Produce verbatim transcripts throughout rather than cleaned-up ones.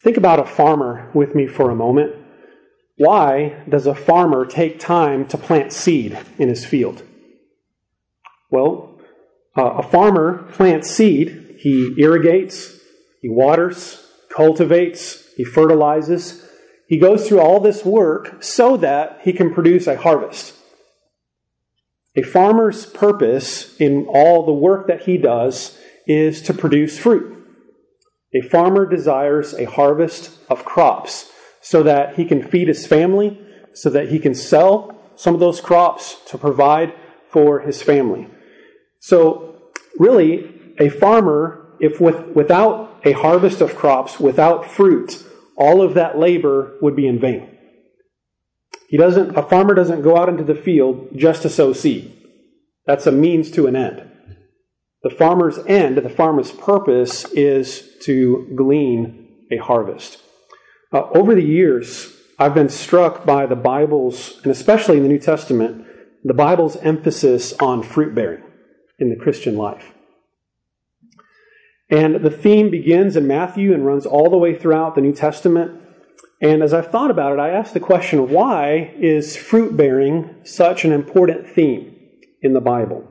Think about a farmer with me for a moment. Why does a farmer take time to plant seed in his field? Well, uh, a farmer plants seed. He irrigates, he waters, cultivates, he fertilizes. He goes through all this work so that he can produce a harvest. A farmer's purpose in all the work that he does is to produce fruit. A farmer desires a harvest of crops so that he can feed his family, so that he can sell some of those crops to provide for his family. So really, a farmer, if with, without a harvest of crops, without fruit, all of that labor would be in vain. He doesn't. A farmer doesn't go out into the field just to sow seed. That's a means to an end. The farmer's end, the farmer's purpose, is to glean a harvest. Uh, over the years, I've been struck by the Bible's, and especially in the New Testament, the Bible's emphasis on fruit bearing in the Christian life. And the theme begins in Matthew and runs all the way throughout the New Testament. And as I've thought about it, I asked the question, why is fruit bearing such an important theme in the Bible?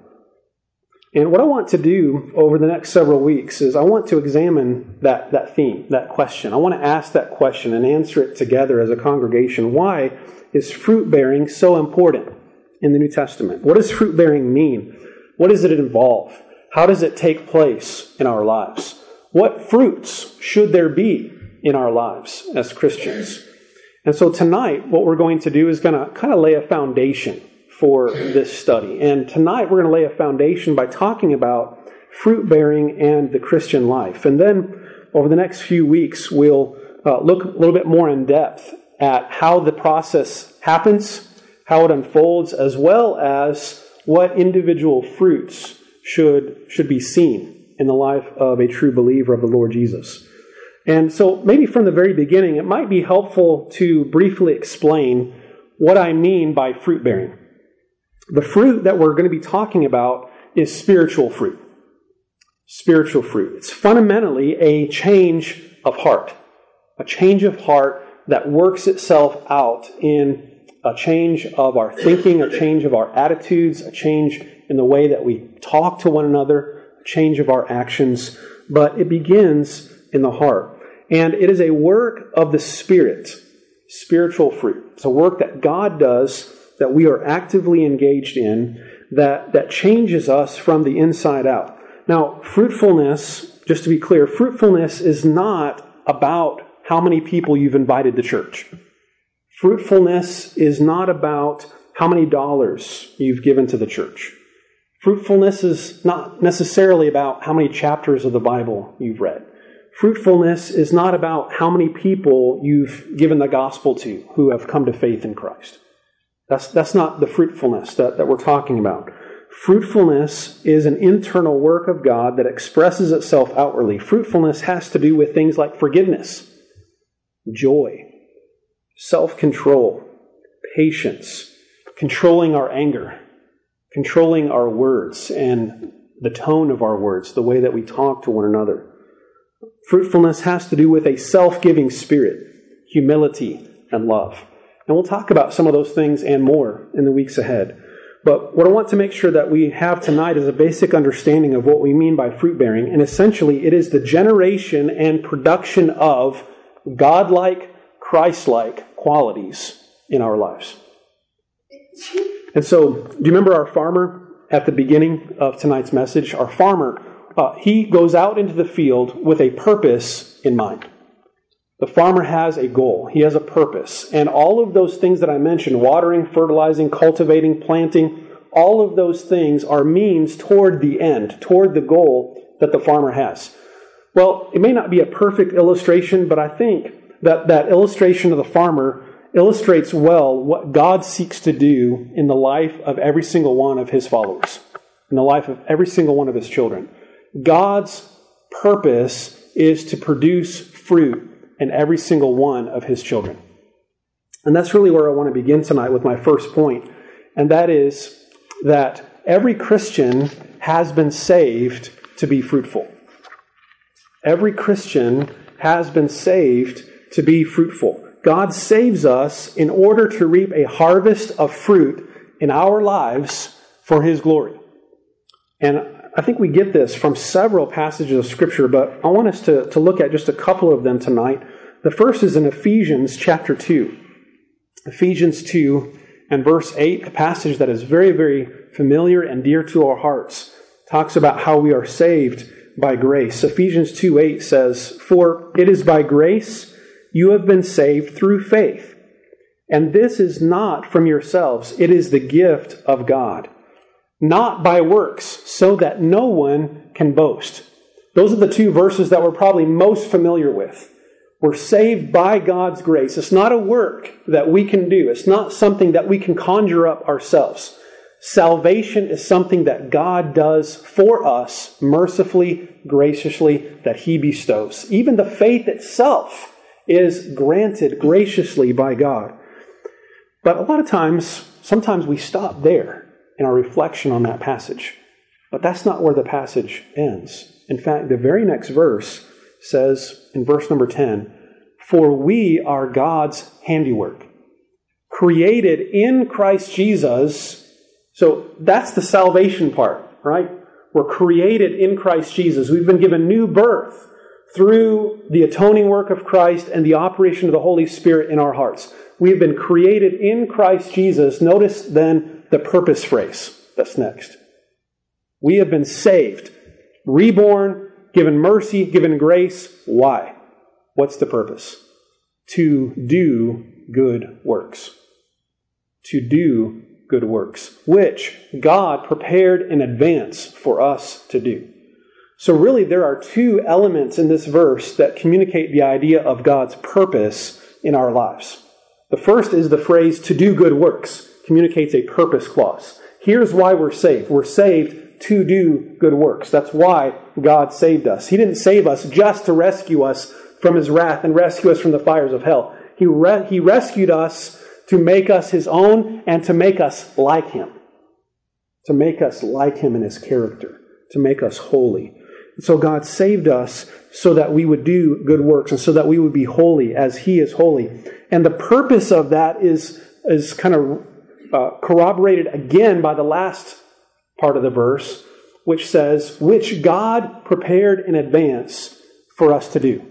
And what I want to do over the next several weeks is I want to examine that, that theme, that question. I want to ask that question and answer it together as a congregation. Why is fruit bearing so important in the New Testament? What does fruit bearing mean? What does it involve? How does it take place in our lives? What fruits should there be in our lives as Christians? And so tonight, what we're going to do is going to kind of lay a foundation for this study. And tonight we're going to lay a foundation by talking about fruit bearing and the Christian life. And then over the next few weeks, we'll uh, look a little bit more in depth at how the process happens, how it unfolds, as well as what individual fruits should, should be seen in the life of a true believer of the Lord Jesus. And so maybe from the very beginning, it might be helpful to briefly explain what I mean by fruit bearing. The fruit that we're going to be talking about is spiritual fruit. Spiritual fruit. It's fundamentally a change of heart. A change of heart that works itself out in a change of our thinking, a change of our attitudes, a change in the way that we talk to one another, a change of our actions. But it begins in the heart. And it is a work of the Spirit, spiritual fruit. It's a work that God does that we are actively engaged in, that, that changes us from the inside out. Now, fruitfulness, just to be clear, fruitfulness is not about how many people you've invited to church. Fruitfulness is not about how many dollars you've given to the church. Fruitfulness is not necessarily about how many chapters of the Bible you've read. Fruitfulness is not about how many people you've given the gospel to who have come to faith in Christ. That's, that's not the fruitfulness that, that we're talking about. Fruitfulness is an internal work of God that expresses itself outwardly. Fruitfulness has to do with things like forgiveness, joy, self-control, patience, controlling our anger, controlling our words and the tone of our words, the way that we talk to one another. Fruitfulness has to do with a self-giving spirit, humility, and love. And we'll talk about some of those things and more in the weeks ahead. But what I want to make sure that we have tonight is a basic understanding of what we mean by fruit bearing. And essentially, it is the generation and production of God-like, Christ-like qualities in our lives. And so, do you remember our farmer at the beginning of tonight's message? Our farmer, uh, he goes out into the field with a purpose in mind. The farmer has a goal. He has a purpose. And all of those things that I mentioned, watering, fertilizing, cultivating, planting, all of those things are means toward the end, toward the goal that the farmer has. Well, it may not be a perfect illustration, but I think that that illustration of the farmer illustrates well what God seeks to do in the life of every single one of His followers, in the life of every single one of His children. God's purpose is to produce fruit in every single one of His children. And that's really where I want to begin tonight with my first point. And that is that every Christian has been saved to be fruitful. Every Christian has been saved to be fruitful. God saves us in order to reap a harvest of fruit in our lives for His glory. And I think we get this from several passages of Scripture, but I want us to, to look at just a couple of them tonight. The first is in Ephesians chapter two. Ephesians two and verse eight, a passage that is very, very familiar and dear to our hearts, talks about how we are saved by grace. Ephesians two eight says, "For it is by grace you have been saved through faith. And this is not from yourselves, it is the gift of God. Not by works, so that no one can boast." Those are the two verses that we're probably most familiar with. We're saved by God's grace. It's not a work that we can do. It's not something that we can conjure up ourselves. Salvation is something that God does for us, mercifully, graciously, that He bestows. Even the faith itself is granted graciously by God. But a lot of times, sometimes we stop there in our reflection on that passage. But that's not where the passage ends. In fact, the very next verse says in verse number ten, "For we are God's handiwork, created in Christ Jesus." So that's the salvation part, right? We're created in Christ Jesus. We've been given new birth through the atoning work of Christ and the operation of the Holy Spirit in our hearts. We've been created in Christ Jesus. Notice then the purpose phrase that's next. We have been saved, reborn, given mercy, given grace. Why? What's the purpose? To do good works. To do good works, which God prepared in advance for us to do. So really there are two elements in this verse that communicate the idea of God's purpose in our lives. The first is the phrase, to do good works, communicates a purpose clause. Here's why we're saved. We're saved to do good works. That's why God saved us. He didn't save us just to rescue us from His wrath and rescue us from the fires of hell. He, re- he rescued us to make us His own and to make us like Him. To make us like Him in His character. To make us holy. So God saved us so that we would do good works and so that we would be holy as He is holy. And the purpose of that is, is kind of uh, corroborated again by the last part of the verse, which says, which God prepared in advance for us to do.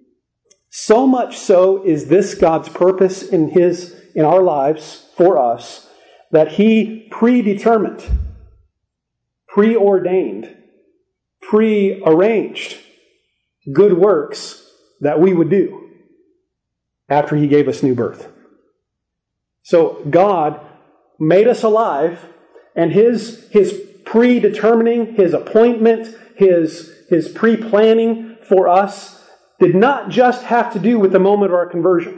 So much so is this God's purpose in His in our lives for us that He predetermined, preordained, prearranged good works that we would do after He gave us new birth. So God made us alive, and His His predetermining, His appointment, His His pre-planning for us did not just have to do with the moment of our conversion.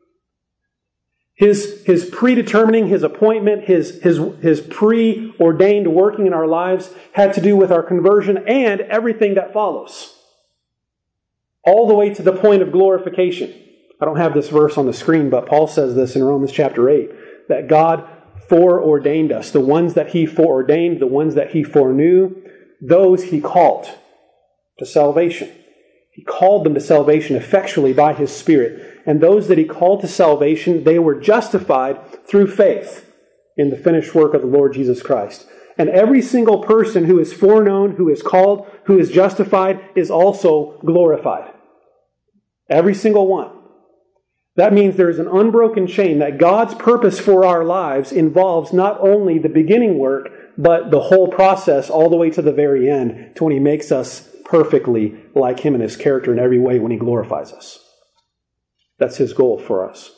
His, his predetermining, His appointment, His, his, his preordained working in our lives had to do with our conversion and everything that follows. All the way to the point of glorification. I don't have this verse on the screen, but Paul says this in Romans chapter eight, that God foreordained us. The ones that He foreordained, the ones that He foreknew, those He called to salvation. He called them to salvation effectually by His Spirit. And those that He called to salvation, they were justified through faith in the finished work of the Lord Jesus Christ. And every single person who is foreknown, who is called, who is justified, is also glorified. Every single one. That means there is an unbroken chain that God's purpose for our lives involves not only the beginning work, but the whole process all the way to the very end, to when He makes us perfectly like Him in His character in every way when He glorifies us. That's His goal for us.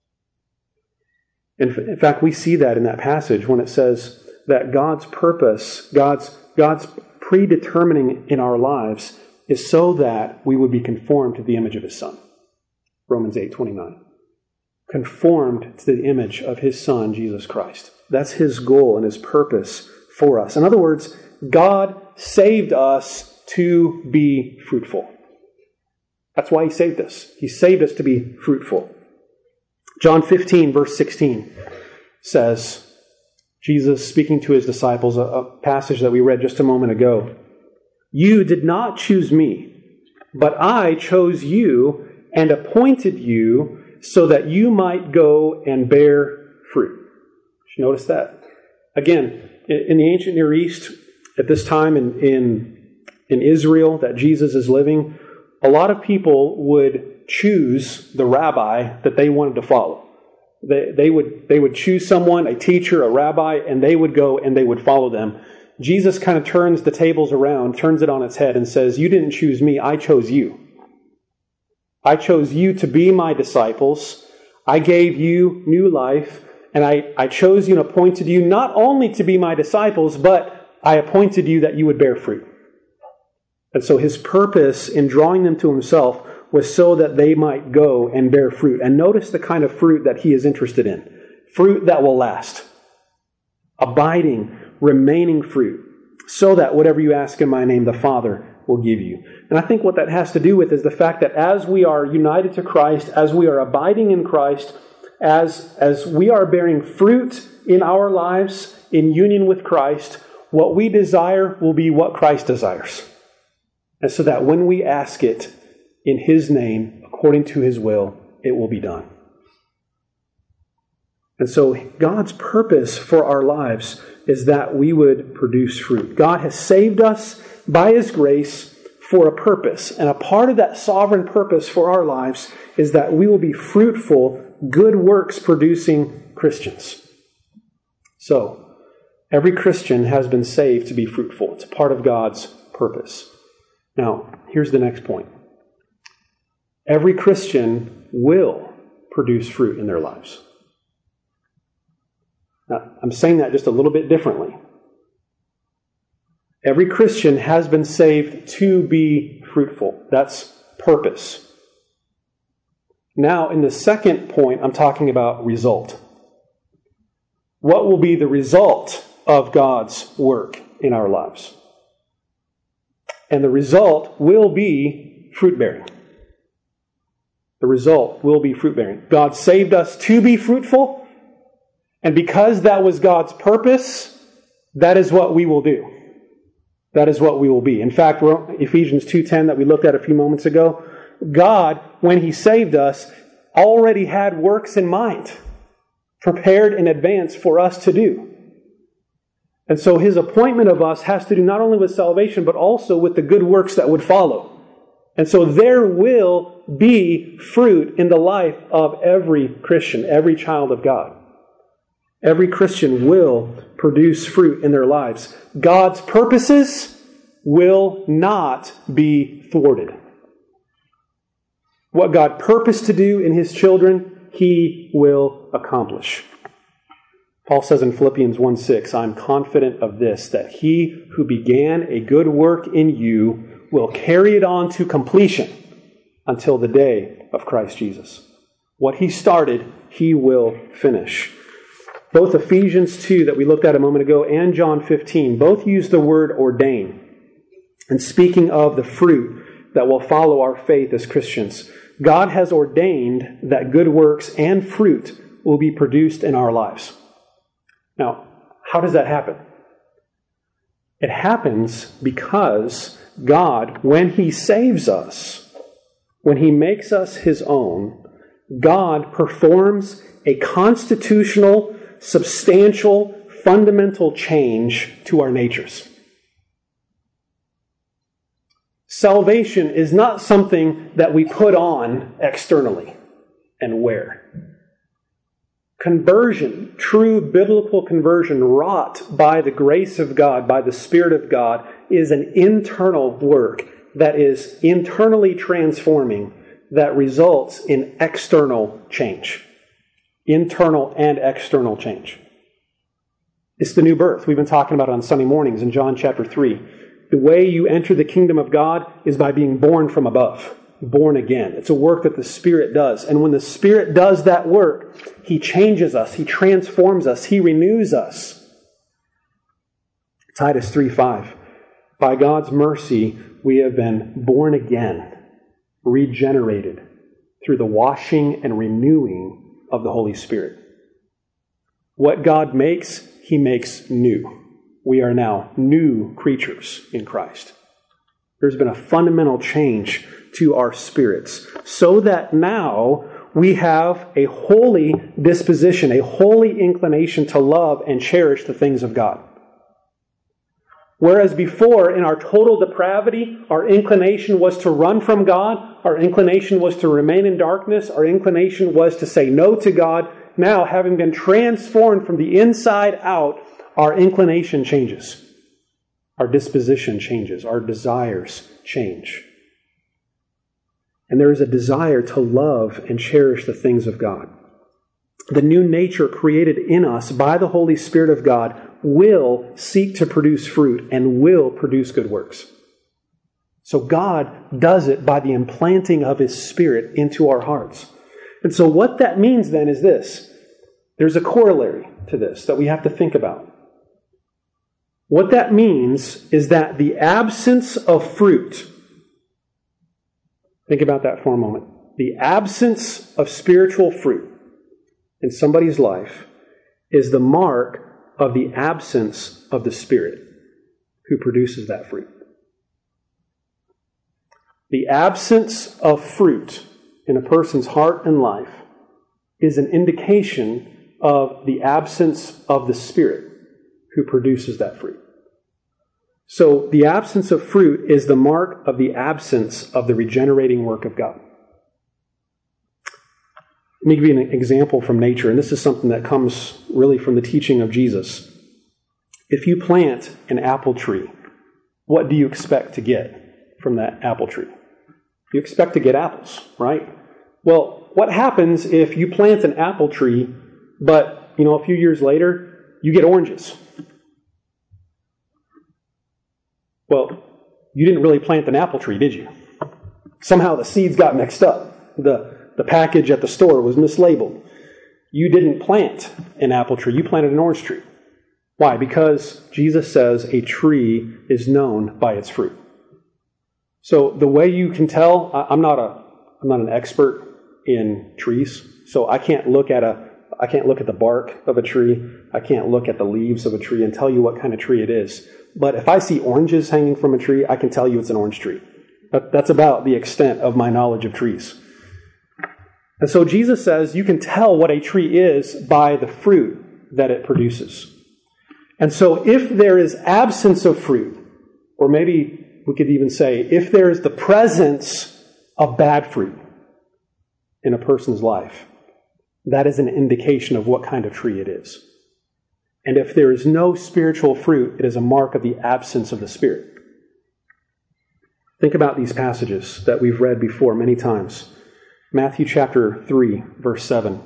In fact, we see that in that passage when it says that God's purpose, God's, God's predetermining in our lives is so that we would be conformed to the image of His Son. Romans eight twenty-nine. Conformed to the image of His Son, Jesus Christ. That's His goal and His purpose for us. In other words, God saved us to be fruitful. That's why He saved us. He saved us to be fruitful. John fifteen, verse sixteen says, Jesus speaking to His disciples, a, a passage that we read just a moment ago, "You did not choose me, But I chose you and appointed you so that you might go and bear fruit. Did you notice that? Again, in the ancient Near East, at this time in, in, in Israel that Jesus is living, a lot of people would choose the rabbi that they wanted to follow. They, they would they would choose someone, a teacher, a rabbi, and they would go and they would follow them. Jesus kind of turns the tables around, turns it on its head, and says, you didn't choose me, I chose you. I chose you to be my disciples. I gave you new life, and I, I chose you and appointed you not only to be my disciples, but I appointed you that you would bear fruit. And so his purpose in drawing them to himself was so that they might go and bear fruit. And notice the kind of fruit that he is interested in. Fruit that will last. Abiding, remaining fruit. So that whatever you ask in my name, the Father will give you. And I think what that has to do with is the fact that as we are united to Christ, as we are abiding in Christ, as, as we are bearing fruit in our lives in union with Christ, what we desire will be what Christ desires. And so that when we ask it in his name, according to his will, it will be done. And so God's purpose for our lives is that we would produce fruit. God has saved us by his grace for a purpose. And a part of that sovereign purpose for our lives is that we will be fruitful, good works producing Christians. So, every Christian has been saved to be fruitful. It's a part of God's purpose. Now, here's the next point. Every Christian will produce fruit in their lives. Now, I'm saying that just a little bit differently. Every Christian has been saved to be fruitful. That's purpose. Now, in the second point, I'm talking about result. What will be the result of God's work in our lives? And the result will be fruit-bearing. The result will be fruit-bearing. God saved us to be fruitful, and because that was God's purpose, that is what we will do. That is what we will be. In fact, Ephesians two ten that we looked at a few moments ago, God, when he saved us, already had works in mind, prepared in advance for us to do. And so his appointment of us has to do not only with salvation, but also with the good works that would follow. And so there will be fruit in the life of every Christian, every child of God. Every Christian will produce fruit in their lives. God's purposes will not be thwarted. What God purposed to do in his children, he will accomplish. Paul says in Philippians one six, I'm confident of this, that he who began a good work in you will carry it on to completion until the day of Christ Jesus. What he started, he will finish. Both Ephesians two that we looked at a moment ago and John fifteen both use the word ordain. And speaking of the fruit that will follow our faith as Christians, God has ordained that good works and fruit will be produced in our lives. Now, how does that happen? It happens because God, when he saves us, when he makes us his own, God performs a constitutional, substantial, fundamental change to our natures. Salvation is not something that we put on externally and wear. Conversion, true biblical conversion wrought by the grace of God, by the Spirit of God, is an internal work that is internally transforming, that results in external change. Internal and external change. It's the new birth. We've been talking about it on Sunday mornings in John chapter three. The way you enter the kingdom of God is by being born from above. Born again. It's a work that the Spirit does. And when the Spirit does that work, he changes us. He transforms us. He renews us. Titus three five. By God's mercy, we have been born again, regenerated through the washing and renewing of the Holy Spirit. What God makes, he makes new. We are now new creatures in Christ. There's been a fundamental change to our spirits, so that now we have a holy disposition, a holy inclination to love and cherish the things of God. Whereas before, in our total depravity, our inclination was to run from God, our inclination was to remain in darkness, our inclination was to say no to God. Now, having been transformed from the inside out, our inclination changes. Our disposition changes. Our desires change. And there is a desire to love and cherish the things of God. The new nature created in us by the Holy Spirit of God will seek to produce fruit and will produce good works. So God does it by the implanting of His Spirit into our hearts. And so what that means then is this. There's a corollary to this that we have to think about. What that means is that the absence of fruit, think about that for a moment. The absence of spiritual fruit in somebody's life is the mark of the absence of the Spirit who produces that fruit. The absence of fruit in a person's heart and life is an indication of the absence of the Spirit who produces that fruit. So the absence of fruit is the mark of the absence of the regenerating work of God. Let me give you an example from nature, and this is something that comes really from the teaching of Jesus. If you plant an apple tree, what do you expect to get from that apple tree? You expect to get apples, right? Well, what happens if you plant an apple tree, but, you know, a few years later, you get oranges? Well, you didn't really plant an apple tree, did you? Somehow the seeds got mixed up. The The package at the store was mislabeled. You didn't plant an apple tree. You planted an orange tree. Why? Because Jesus says a tree is known by its fruit. So the way you can tell, I'm not a, I'm not an expert in trees, so I can't look at a, I can't look at the bark of a tree. I can't look at the leaves of a tree and tell you what kind of tree it is. But if I see oranges hanging from a tree, I can tell you it's an orange tree. That, that's about the extent of my knowledge of trees. And so Jesus says you can tell what a tree is by the fruit that it produces. And so if there is absence of fruit, or maybe we could even say if there is the presence of bad fruit in a person's life, that is an indication of what kind of tree it is. And if there is no spiritual fruit, it is a mark of the absence of the Spirit. Think about these passages that we've read before many times. Matthew chapter three, verse seven.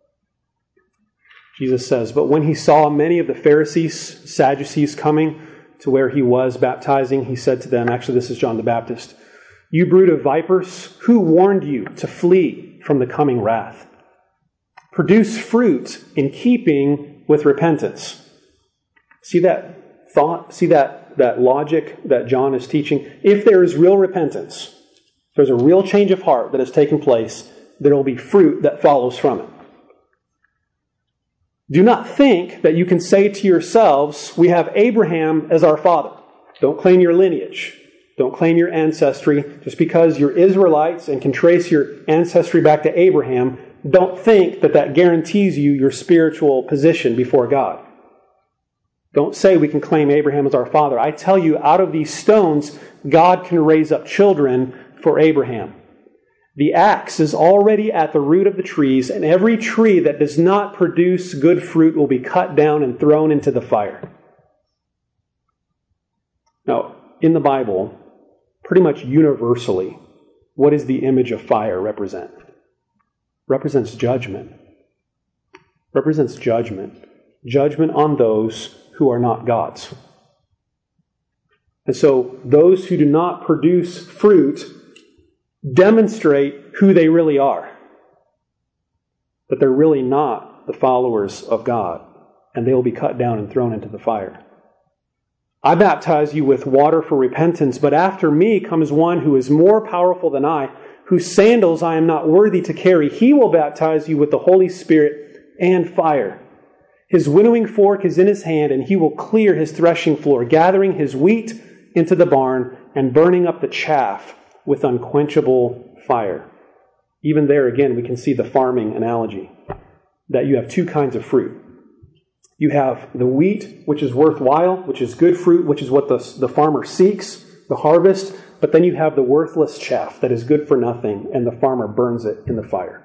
Jesus says, "But when he saw many of the Pharisees, Sadducees coming to where he was baptizing, he said to them," actually this is John the Baptist, "You brood of vipers, who warned you to flee from the coming wrath? Produce fruit in keeping with repentance." See that thought? See that, that logic that John is teaching? If there is real repentance, there's a real change of heart that has taken place, there will be fruit that follows from it. Do not think that you can say to yourselves, "We have Abraham as our father." Don't claim your lineage. Don't claim your ancestry. Just because you're Israelites and can trace your ancestry back to Abraham, don't think that that guarantees you your spiritual position before God. Don't say we can claim Abraham as our father. I tell you, out of these stones, God can raise up children for Abraham. The axe is already at the root of the trees, and every tree that does not produce good fruit will be cut down and thrown into the fire. Now, in the Bible, pretty much universally, what does the image of fire represent? Represents judgment. Represents judgment. Judgment on those who are not God's. And so those who do not produce fruit demonstrate who they really are. But they're really not the followers of God, and they will be cut down and thrown into the fire. I baptize you with water for repentance, but after me comes one who is more powerful than I, whose sandals I am not worthy to carry. He will baptize you with the Holy Spirit and fire. His winnowing fork is in his hand, and he will clear his threshing floor, gathering his wheat into the barn and burning up the chaff with unquenchable fire. Even there, again, we can see the farming analogy, that you have two kinds of fruit. You have the wheat, which is worthwhile, which is good fruit, which is what the, the farmer seeks, the harvest. But then you have the worthless chaff that is good for nothing, and the farmer burns it in the fire.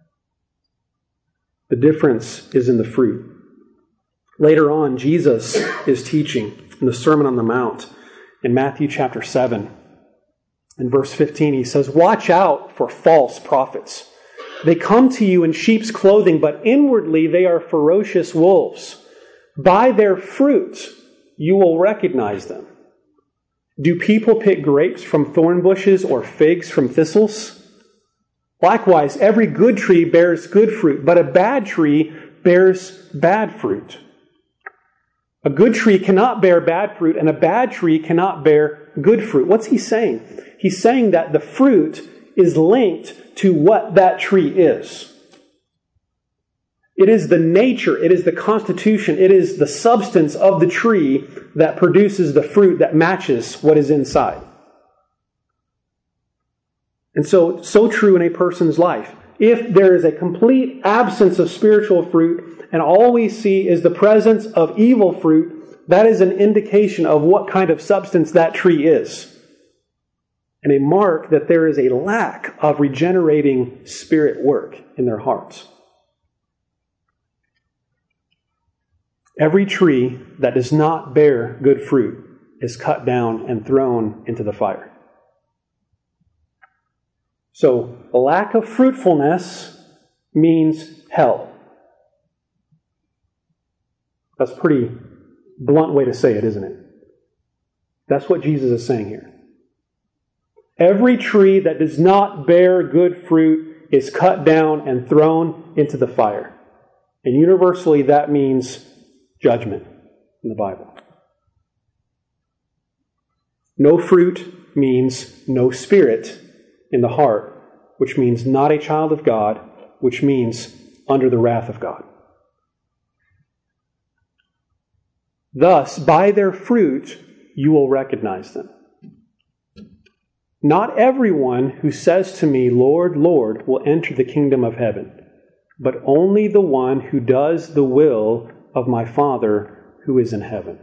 The difference is in the fruit. Later on, Jesus is teaching in the Sermon on the Mount in Matthew chapter seven. In verse fifteen, he says, "Watch out for false prophets. They come to you in sheep's clothing, but inwardly they are ferocious wolves. By their fruit you will recognize them. Do people pick grapes from thorn bushes or figs from thistles? Likewise, every good tree bears good fruit, but a bad tree bears bad fruit. A good tree cannot bear bad fruit, and a bad tree cannot bear good fruit." What's he saying? He's saying that the fruit is linked to what that tree is. It is the nature, it is the constitution, it is the substance of the tree that produces the fruit that matches what is inside. And so, so true in a person's life. If there is a complete absence of spiritual fruit and all we see is the presence of evil fruit, that is an indication of what kind of substance that tree is. And a mark that there is a lack of regenerating spirit work in their hearts. Every tree that does not bear good fruit is cut down and thrown into the fire. So, a lack of fruitfulness means hell. That's a pretty blunt way to say it, isn't it? That's what Jesus is saying here. Every tree that does not bear good fruit is cut down and thrown into the fire. And universally, that means judgment in the Bible. No fruit means no spirit in the heart, which means not a child of God, which means under the wrath of God. Thus, by their fruit, you will recognize them. Not everyone who says to me, "Lord, Lord," will enter the kingdom of heaven, but only the one who does the will of my Father who is in heaven.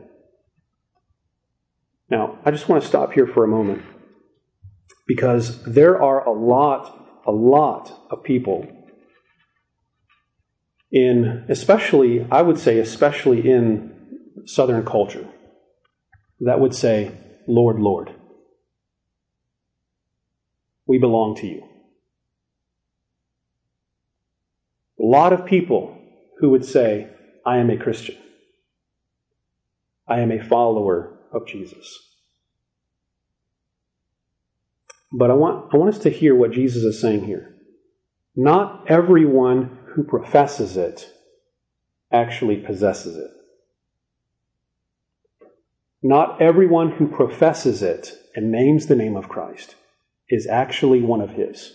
Now, I just want to stop here for a moment, because there are a lot, a lot of people in, especially, I would say, especially in Southern culture, that would say, "Lord, Lord, we belong to you." A lot of people who would say, "I am a Christian. I am a follower of Jesus." But I want, I want us to hear what Jesus is saying here. Not everyone who professes it actually possesses it. Not everyone who professes it and names the name of Christ is actually one of His.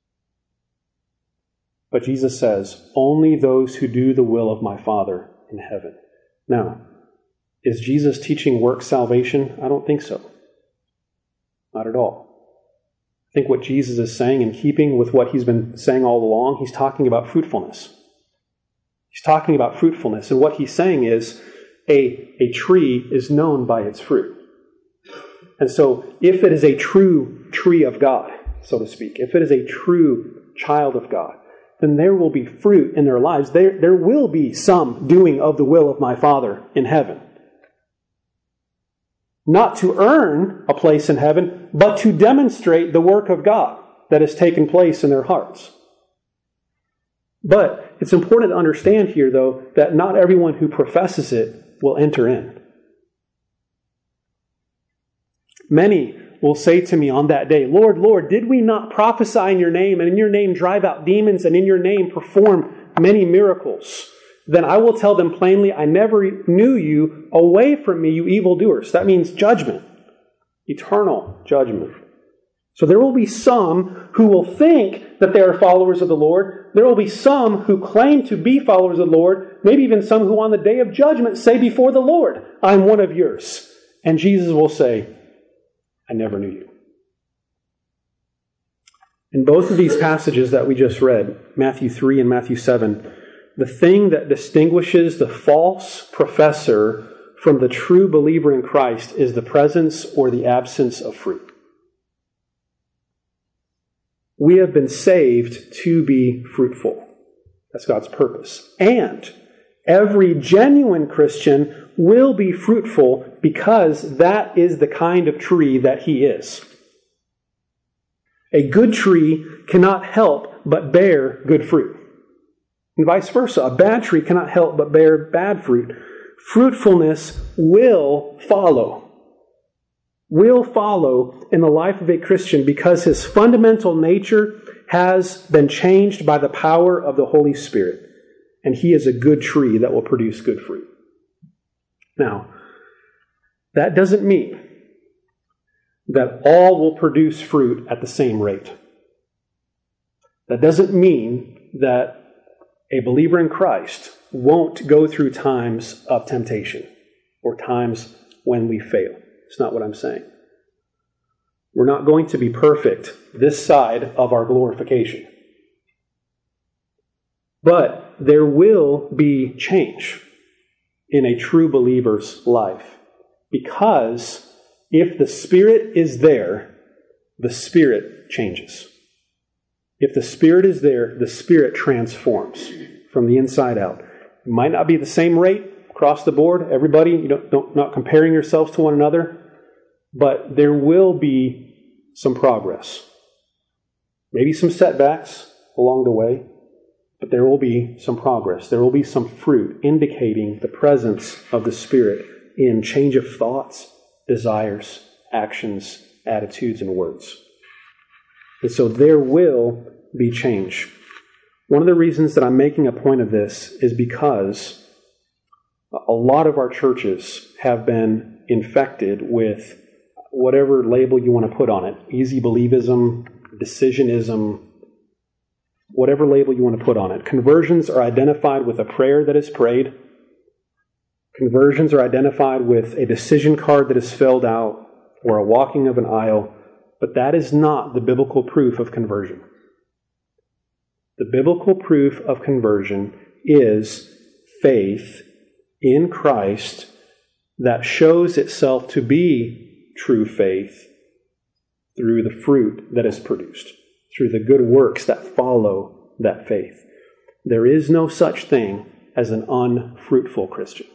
But Jesus says, only those who do the will of my Father in heaven. Now, is Jesus teaching work salvation? I don't think so. Not at all. I think what Jesus is saying, in keeping with what He's been saying all along, He's talking about fruitfulness. He's talking about fruitfulness. And what He's saying is, a, a tree is known by its fruit. And so, if it is a true tree of God, so to speak, if it is a true child of God, then there will be fruit in their lives. There, there will be some doing of the will of my Father in heaven. Not to earn a place in heaven, but to demonstrate the work of God that has taken place in their hearts. But it's important to understand here, though, that not everyone who professes it will enter in. Many will say to me on that day, "Lord, Lord, did we not prophesy in your name, and in your name drive out demons, and in your name perform many miracles?" Then I will tell them plainly, "I never knew you. Away from me, you evildoers." That means judgment. Eternal judgment. So there will be some who will think that they are followers of the Lord. There will be some who claim to be followers of the Lord. Maybe even some who on the day of judgment say before the Lord, "I'm one of yours." And Jesus will say, I never knew you. In both of these passages that we just read, Matthew three and Matthew seven, the thing that distinguishes the false professor from the true believer in Christ is the presence or the absence of fruit. We have been saved to be fruitful. That's God's purpose. And every genuine Christian will be fruitful because that is the kind of tree that he is. A good tree cannot help but bear good fruit. And vice versa. A bad tree cannot help but bear bad fruit. Fruitfulness will follow. Will follow in the life of a Christian because his fundamental nature has been changed by the power of the Holy Spirit. And he is a good tree that will produce good fruit. Now, that doesn't mean that all will produce fruit at the same rate. That doesn't mean that a believer in Christ won't go through times of temptation or times when we fail. It's not what I'm saying. We're not going to be perfect this side of our glorification. But there will be change in a true believer's life. Because if the Spirit is there, the Spirit changes. If the Spirit is there, the Spirit transforms from the inside out. It might not be the same rate across the board. Everybody, you don't, don't not comparing yourselves to one another. But there will be some progress. Maybe some setbacks along the way. But there will be some progress. There will be some fruit indicating the presence of the Spirit in change of thoughts, desires, actions, attitudes, and words. And so there will be change. One of the reasons that I'm making a point of this is because a lot of our churches have been infected with whatever label you want to put on it. Easy believism, decisionism, whatever label you want to put on it. Conversions are identified with a prayer that is prayed. Conversions are identified with a decision card that is filled out or a walking of an aisle. But that is not the biblical proof of conversion. The biblical proof of conversion is faith in Christ that shows itself to be true faith through the fruit that is produced, through the good works that follow that faith. There is no such thing as an unfruitful Christian.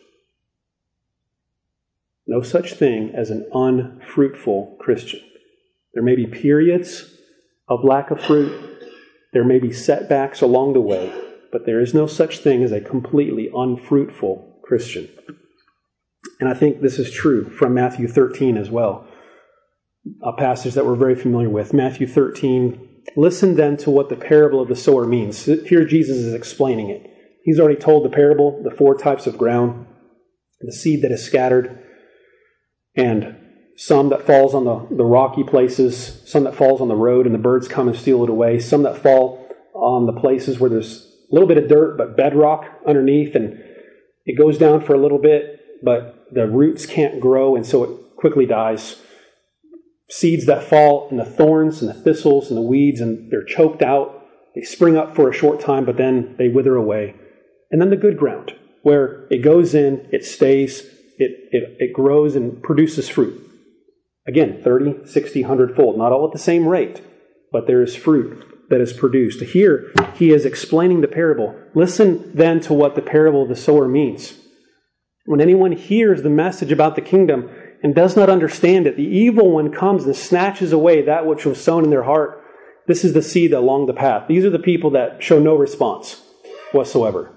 No such thing as an unfruitful Christian. There may be periods of lack of fruit. There may be setbacks along the way, but there is no such thing as a completely unfruitful Christian. And I think this is true from Matthew thirteen as well, a passage that we're very familiar with. Matthew thirteen, listen then to what the parable of the sower means. Here Jesus is explaining it. He's already told the parable, the four types of ground, the seed that is scattered, and some that falls on the, the rocky places, some that falls on the road and the birds come and steal it away, some that fall on the places where there's a little bit of dirt but bedrock underneath, and it goes down for a little bit, but the roots can't grow and so it quickly dies. Seeds that fall in the thorns and the thistles and the weeds, and they're choked out. They spring up for a short time, but then they wither away. And then the good ground, where it goes in, it stays, it, it, it grows and produces fruit. Again, thirty, sixty, one hundred fold. Not all at the same rate, but there is fruit that is produced. Here, he is explaining the parable. Listen then to what the parable of the sower means. When anyone hears the message about the kingdom and does not understand it, the evil one comes and snatches away that which was sown in their heart. This is the seed along the path. These are the people that show no response whatsoever.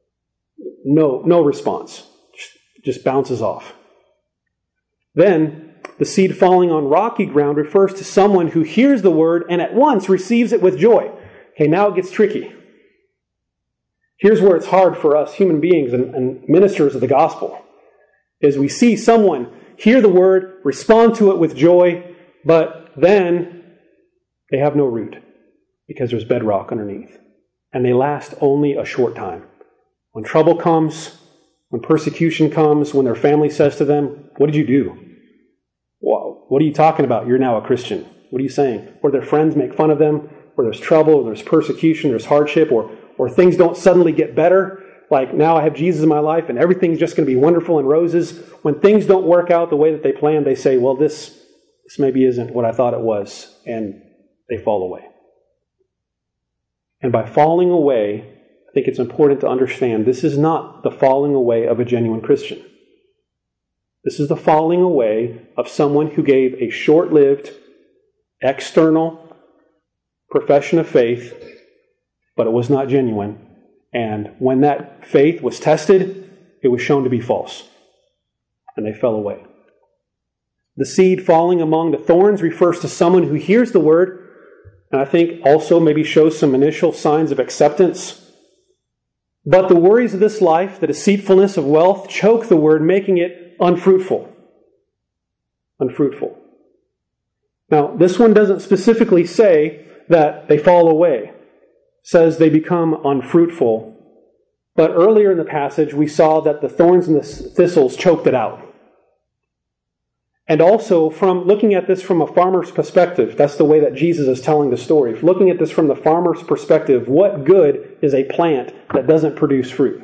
No, no response. Just bounces off. Then, the seed falling on rocky ground refers to someone who hears the word and at once receives it with joy. Okay, now it gets tricky. Here's where it's hard for us human beings and, and ministers of the gospel, is we see someone hear the word, respond to it with joy, but then they have no root because there's bedrock underneath. And they last only a short time. When trouble comes, when persecution comes, when their family says to them, "What did you do?" Well, what are you talking about? You're now a Christian. What are you saying? Or their friends make fun of them, or there's trouble, or there's persecution, there's hardship, or, or things don't suddenly get better. Like, now I have Jesus in my life and everything's just going to be wonderful and roses. When things don't work out the way that they planned, they say, well, this, this maybe isn't what I thought it was. And they fall away. And by falling away, I think it's important to understand this is not the falling away of a genuine Christian. This is the falling away of someone who gave a short-lived, external profession of faith, but it was not genuine. And when that faith was tested, it was shown to be false. And they fell away. The seed falling among the thorns refers to someone who hears the word, and I think also maybe shows some initial signs of acceptance. But the worries of this life, the deceitfulness of wealth, choke the word, making it unfruitful. Unfruitful. Now, this one doesn't specifically say that they fall away. It says they become unfruitful. But earlier in the passage, we saw that the thorns and the thistles choked it out. And also, from looking at this from a farmer's perspective, that's the way that Jesus is telling the story. Looking at this from the farmer's perspective, what good is a plant that doesn't produce fruit?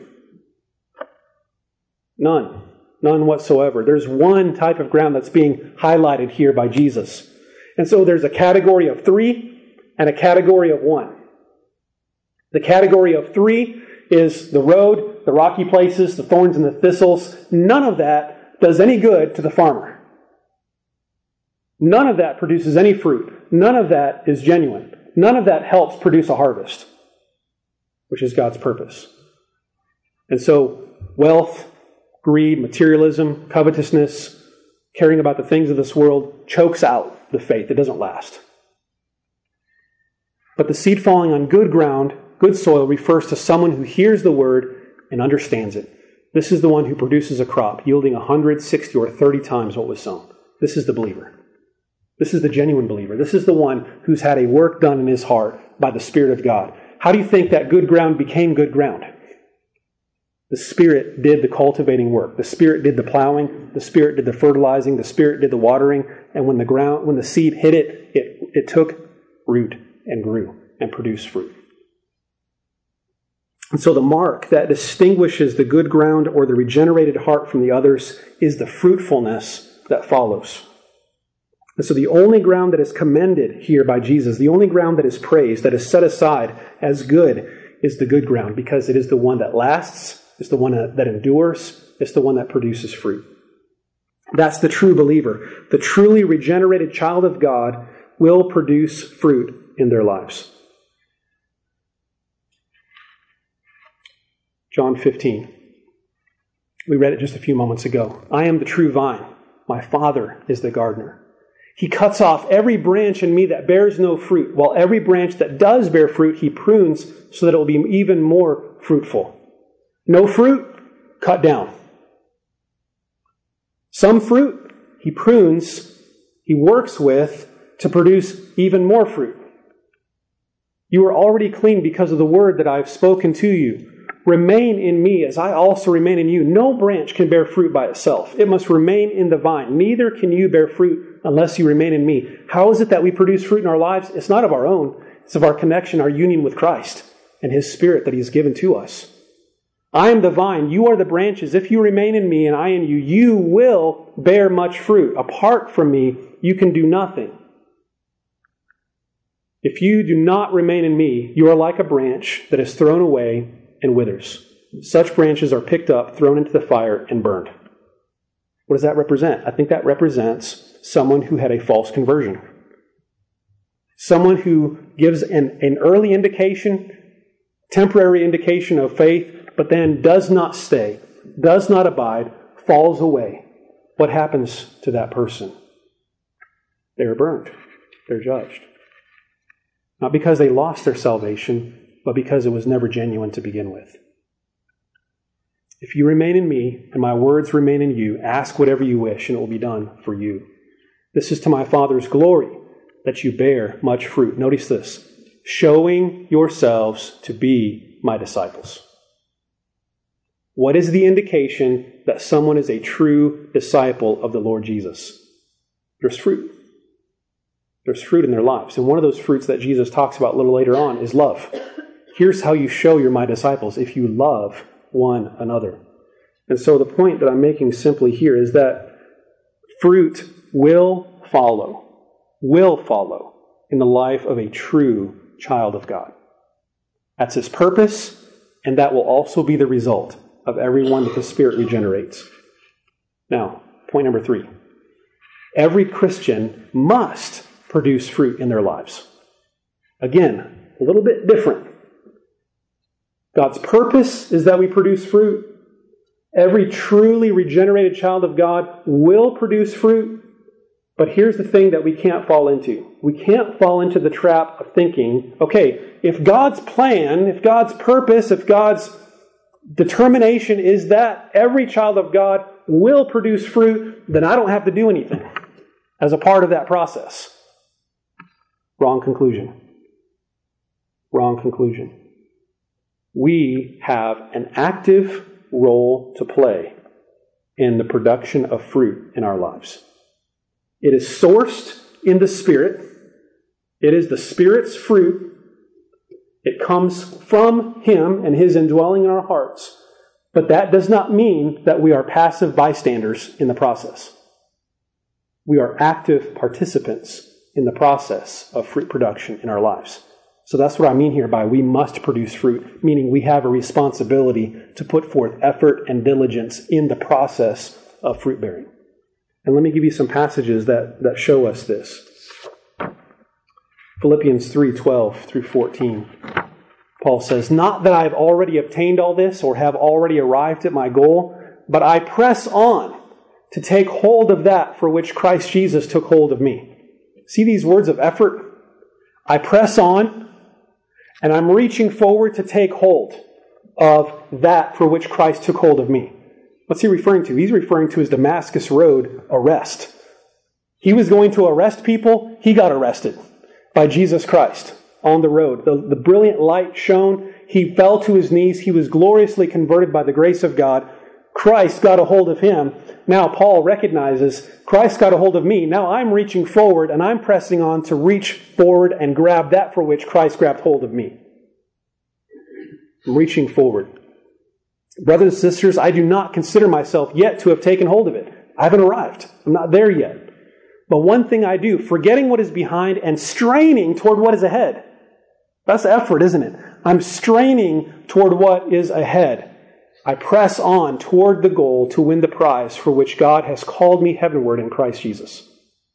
None. None whatsoever. There's one type of ground that's being highlighted here by Jesus. And so there's a category of three and a category of one. The category of three is the road, the rocky places, the thorns and the thistles. None of that does any good to the farmer. None of that produces any fruit. None of that is genuine. None of that helps produce a harvest, which is God's purpose. And so wealth, greed, materialism, covetousness, caring about the things of this world chokes out the faith. It doesn't last. But the seed falling on good ground, good soil, refers to someone who hears the word and understands it. This is the one who produces a crop yielding one hundred, sixty, or thirty times what was sown. This is the believer. This is the genuine believer. This is the one who's had a work done in his heart by the Spirit of God. How do you think that good ground became good ground? The Spirit did the cultivating work. The Spirit did the plowing. The Spirit did the fertilizing. The Spirit did the watering. And when the ground, when the seed hit it, it, it took root and grew and produced fruit. And so the mark that distinguishes the good ground or the regenerated heart from the others is the fruitfulness that follows. And so the only ground that is commended here by Jesus, the only ground that is praised, that is set aside as good, is the good ground, because it is the one that lasts, it's the one that endures, it's the one that produces fruit. That's the true believer. The truly regenerated child of God will produce fruit in their lives. John fifteen. We read it just a few moments ago. I am the true vine. My Father is the gardener. He cuts off every branch in me that bears no fruit, while every branch that does bear fruit, he prunes so that it will be even more fruitful. No fruit, cut down. Some fruit, he prunes, he works with to produce even more fruit. You are already clean because of the word that I have spoken to you. Remain in me as I also remain in you. No branch can bear fruit by itself. It must remain in the vine. Neither can you bear fruit unless you remain in me. How is it that we produce fruit in our lives? It's not of our own. It's of our connection, our union with Christ and His Spirit that He has given to us. I am the vine. You are the branches. If you remain in me and I in you, you will bear much fruit. Apart from me, you can do nothing. If you do not remain in me, you are like a branch that is thrown away and withers. Such branches are picked up, thrown into the fire, and burned. What does that represent? I think that represents someone who had a false conversion. Someone who gives an, an early indication, temporary indication of faith, but then does not stay, does not abide, falls away. What happens to that person? They are burned. They're judged. Not because they lost their salvation, but because it was never genuine to begin with. If you remain in me, and my words remain in you, ask whatever you wish, and it will be done for you. This is to my Father's glory, that you bear much fruit. Notice this, showing yourselves to be my disciples. What is the indication that someone is a true disciple of the Lord Jesus? there's fruit. There's fruit in their lives. And one of those fruits that Jesus talks about a little later on is love. Here's how you show you're my disciples, if you love one another. And so the point that I'm making simply here is that fruit will follow, will follow in the life of a true child of God. That's His purpose, and that will also be the result of everyone that the Spirit regenerates. Now, point number three. Every Christian must produce fruit in their lives. Again, a little bit different. God's purpose is that we produce fruit. Every truly regenerated child of God will produce fruit. But here's the thing that we can't fall into. We can't fall into the trap of thinking, okay, if God's plan, if God's purpose, if God's determination is that every child of God will produce fruit, then I don't have to do anything as a part of that process. Wrong conclusion. Wrong conclusion. We have an active role to play in the production of fruit in our lives. It is sourced in the Spirit. It is the Spirit's fruit. It comes from Him and His indwelling in our hearts. But that does not mean that we are passive bystanders in the process. We are active participants in the process of fruit production in our lives. So that's what I mean here by we must produce fruit, meaning we have a responsibility to put forth effort and diligence in the process of fruit bearing. And let me give you some passages that, that show us this. Philippians three twelve through fourteen. Paul says, "Not that I have already obtained all this or have already arrived at my goal, but I press on to take hold of that for which Christ Jesus took hold of me." See these words of effort? I press on, and I'm reaching forward to take hold of that for which Christ took hold of me. What's he referring to? He's referring to his Damascus Road arrest. He was going to arrest people. He got arrested by Jesus Christ on the road. The, the brilliant light shone. He fell to his knees. He was gloriously converted by the grace of God. Christ got a hold of him. Now Paul recognizes, Christ got a hold of me. Now I'm reaching forward and I'm pressing on to reach forward and grab that for which Christ grabbed hold of me. I'm reaching forward. Brothers and sisters, I do not consider myself yet to have taken hold of it. I haven't arrived. I'm not there yet. But one thing I do, forgetting what is behind and straining toward what is ahead. That's effort, isn't it? I'm straining toward what is ahead. I press on toward the goal to win the prize for which God has called me heavenward in Christ Jesus.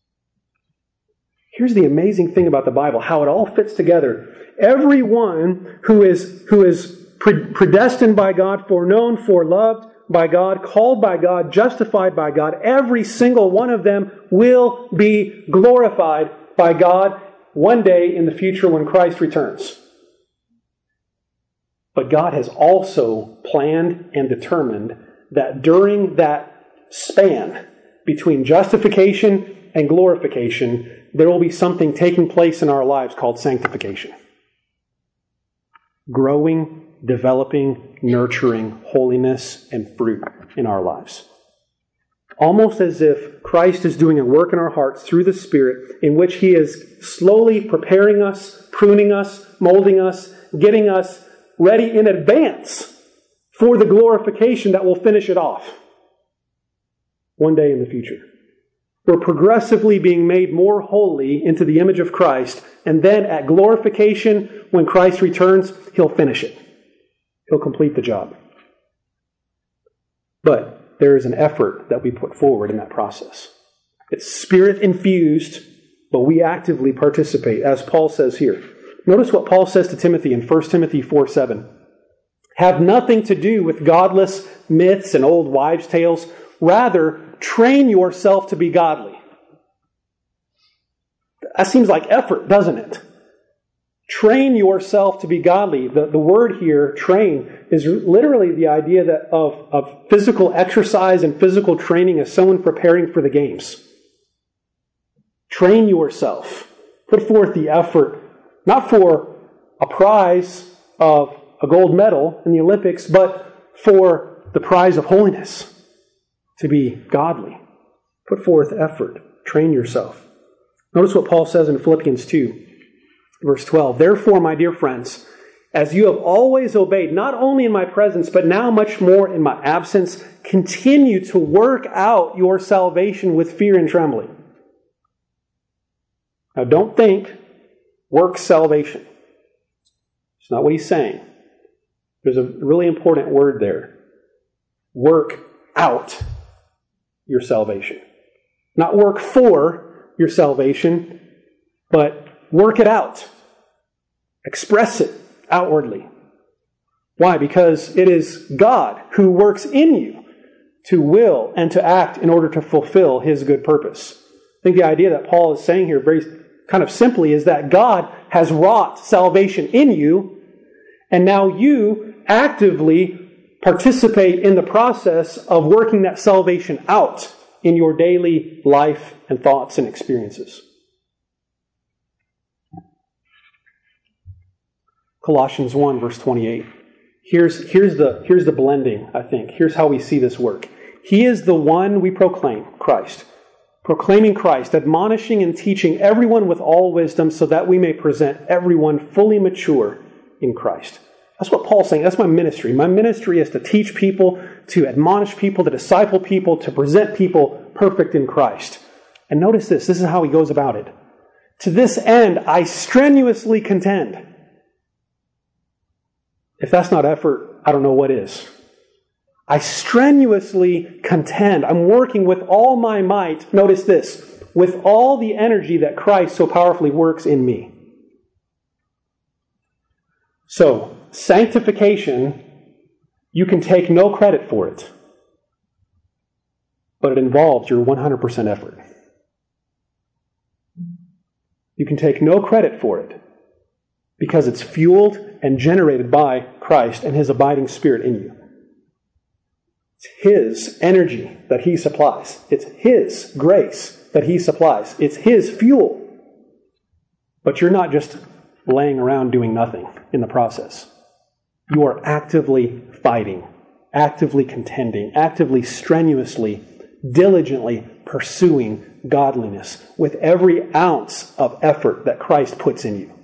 Here's the amazing thing about the Bible, how it all fits together. Everyone who is, who is predestined by God, foreknown, foreloved by God, called by God, justified by God, every single one of them will be glorified by God one day in the future when Christ returns. But God has also planned and determined that during that span between justification and glorification, there will be something taking place in our lives called sanctification. Growing, developing, nurturing holiness and fruit in our lives. Almost as if Christ is doing a work in our hearts through the Spirit in which He is slowly preparing us, pruning us, molding us, getting us ready in advance for the glorification that will finish it off one day in the future. We're progressively being made more holy into the image of Christ, and then at glorification, when Christ returns, He'll finish it. He'll complete the job. But there is an effort that we put forward in that process. It's Spirit-infused, but we actively participate, as Paul says here. Notice what Paul says to Timothy in First Timothy four seven. Have nothing to do with godless myths and old wives' tales. Rather, train yourself to be godly. That seems like effort, doesn't it? Train yourself to be godly. The, the word here, train, is literally the idea that of, of physical exercise and physical training as someone preparing for the games. Train yourself. Put forth the effort, not for a prize of a gold medal in the Olympics, but for the prize of holiness, to be godly. Put forth effort. Train yourself. Notice what Paul says in Philippians two, verse twelve. Therefore, my dear friends, as you have always obeyed, not only in my presence, but now much more in my absence, continue to work out your salvation with fear and trembling. Now, don't think work salvation. It's not what he's saying. There's a really important word there. Work out your salvation. Not work for your salvation, but work it out. Express it outwardly. Why? Because it is God who works in you to will and to act in order to fulfill His good purpose. I think the idea that Paul is saying here very kind of simply is that God has wrought salvation in you, and now you actively participate in the process of working that salvation out in your daily life and thoughts and experiences. Colossians one, verse twenty-eight. Here's, here's, the, here's the blending, I think. Here's how we see this work. He is the one we proclaim, Christ. Proclaiming Christ, admonishing and teaching everyone with all wisdom so that we may present everyone fully mature in Christ. That's what Paul's saying. That's my ministry. My ministry is to teach people, to admonish people, to disciple people, to present people perfect in Christ. And notice this. This is how he goes about it. To this end, I strenuously contend. If that's not effort, I don't know what is. I strenuously contend. I'm working with all my might. Notice this. With all the energy that Christ so powerfully works in me. So, sanctification, you can take no credit for it. But it involves your one hundred percent effort. You can take no credit for it because it's fueled and generated by Christ and His abiding Spirit in you. It's His energy that He supplies. It's His grace that He supplies. It's His fuel. But you're not just laying around doing nothing in the process. You are actively fighting, actively contending, actively strenuously, diligently pursuing godliness with every ounce of effort that Christ puts in you.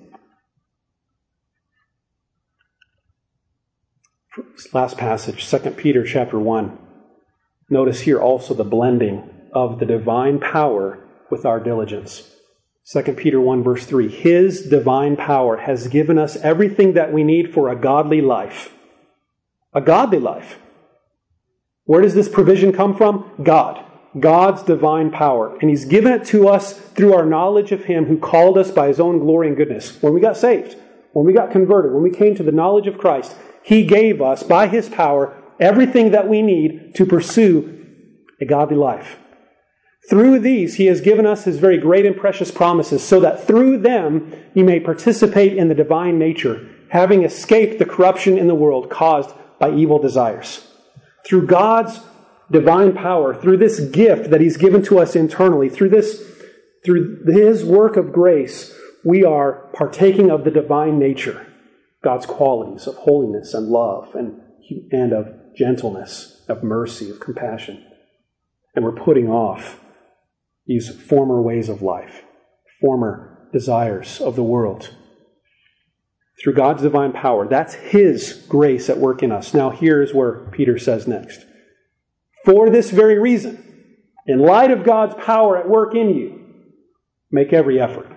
Last passage, Second Peter chapter one. Notice here also the blending of the divine power with our diligence. Second Peter one verse three. His divine power has given us everything that we need for a godly life. A godly life. Where does this provision come from? God. God's divine power. And He's given it to us through our knowledge of Him who called us by His own glory and goodness. When we got saved, when we got converted, when we came to the knowledge of Christ, He gave us, by His power, everything that we need to pursue a godly life. Through these, He has given us His very great and precious promises, so that through them you may participate in the divine nature, having escaped the corruption in the world caused by evil desires. Through God's divine power, through this gift that He's given to us internally, through this, through His work of grace, we are partaking of the divine nature. God's qualities of holiness and love and, and of gentleness, of mercy, of compassion. And we're putting off these former ways of life, former desires of the world. Through God's divine power, that's His grace at work in us. Now here's where Peter says next. For this very reason, in light of God's power at work in you, make every effort.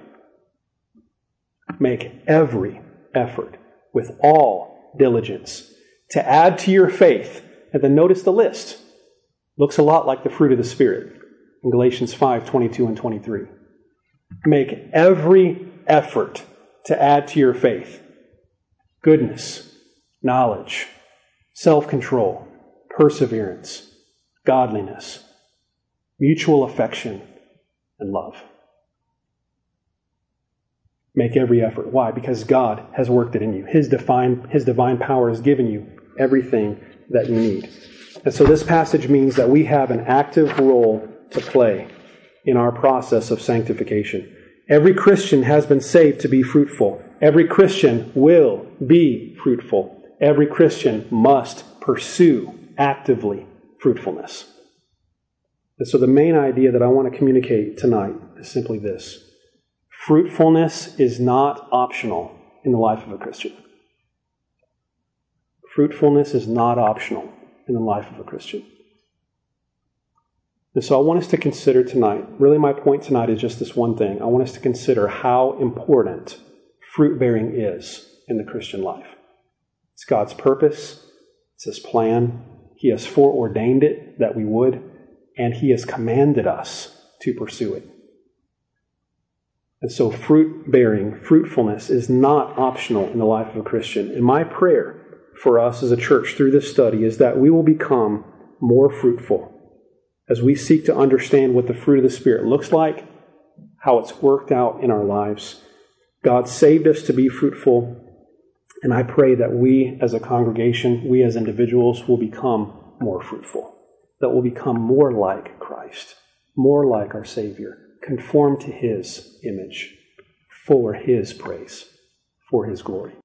Make every effort. With all diligence, to add to your faith. And then notice the list. Looks a lot like the fruit of the Spirit in Galatians five, twenty-two and twenty-three. Make every effort to add to your faith goodness, knowledge, self-control, perseverance, godliness, mutual affection, and love. Make every effort. Why? Because God has worked it in you. His divine, His divine power has given you everything that you need. And so this passage means that we have an active role to play in our process of sanctification. Every Christian has been saved to be fruitful. Every Christian will be fruitful. Every Christian must pursue actively fruitfulness. And so the main idea that I want to communicate tonight is simply this. Fruitfulness is not optional in the life of a Christian. Fruitfulness is not optional in the life of a Christian. And so I want us to consider tonight, really my point tonight is just this one thing. I want us to consider how important fruit-bearing is in the Christian life. It's God's purpose. It's His plan. He has foreordained it that we would, and He has commanded us to pursue it. And so fruit-bearing, fruitfulness is not optional in the life of a Christian. And my prayer for us as a church through this study is that we will become more fruitful as we seek to understand what the fruit of the Spirit looks like, how it's worked out in our lives. God saved us to be fruitful, and I pray that we as a congregation, we as individuals will become more fruitful, that we'll become more like Christ, more like our Savior, conform to His image for His praise, for His glory.